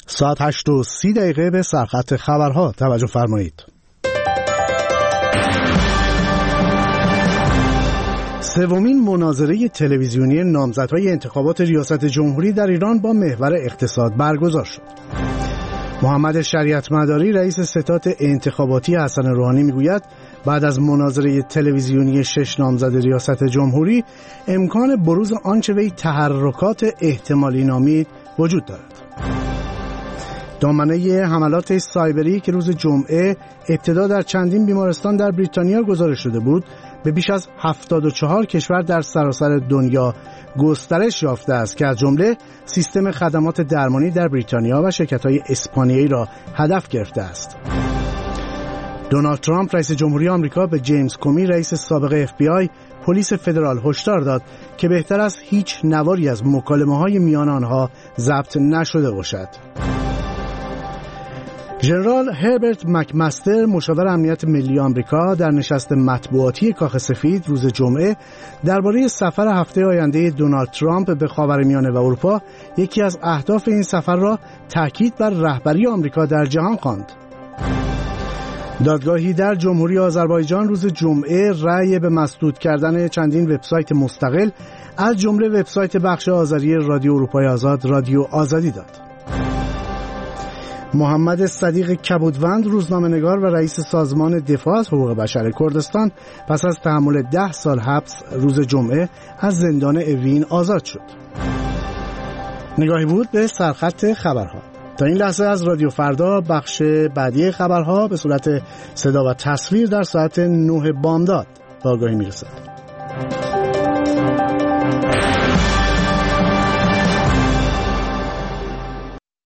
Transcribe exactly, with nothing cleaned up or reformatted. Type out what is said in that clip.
ساعت هشت و سی دقیقه به سرخط خبرها توجه فرمایید. سومین مناظره تلویزیونی نامزدهای انتخابات ریاست جمهوری در ایران با محور اقتصاد برگزار شد. محمد شریعت مداری رئیس ستاد انتخاباتی حسن روحانی میگوید بعد از مناظره تلویزیونی شش نامزد ریاست جمهوری امکان بروز آنچه وی تحرکات احتمالی نامید وجود دارد. دامنه حملات سایبری که روز جمعه ابتدا در چندین بیمارستان در بریتانیا گزارش شده بود به بیش از هفتاد و چهار کشور در سراسر دنیا گسترش یافته است که از جمله سیستم خدمات درمانی در بریتانیا و شرکت‌های اسپانیایی را هدف گرفته است. دونالد ترامپ رئیس جمهوری آمریکا به جیمز کومی رئیس سابق اف بی آی پلیس فدرال هشدار داد که بهتر است هیچ نواری از مکالمه‌های میان آنها ضبط نشده باشد. ژنرال هربرت مکمستر مشاور امنیت ملی آمریکا در نشست مطبوعاتی کاخ سفید روز جمعه درباره سفر هفته آینده دونالد ترامپ به خاورمیانه و اروپا یکی از اهداف این سفر را تاکید بر رهبری آمریکا در جهان خواند. دادگاهی در جمهوری آذربایجان روز جمعه رأی به مسدود کردن چندین وبسایت مستقل از جمله وبسایت بخش آذری رادیو اروپای آزاد رادیو آزادی داد. محمد صدیق کبودوند روزنامه‌نگار و رئیس سازمان دفاع از حقوق بشر کردستان پس از تحمل ده سال حبس روز جمعه از زندان اوین آزاد شد. نگاهی بود به سرخط خبرها. تا این لحظه از رادیو فردا بخش بعدی خبرها به صورت صدا و تصویر در ساعت نه بامداد به آگاهی میرسد.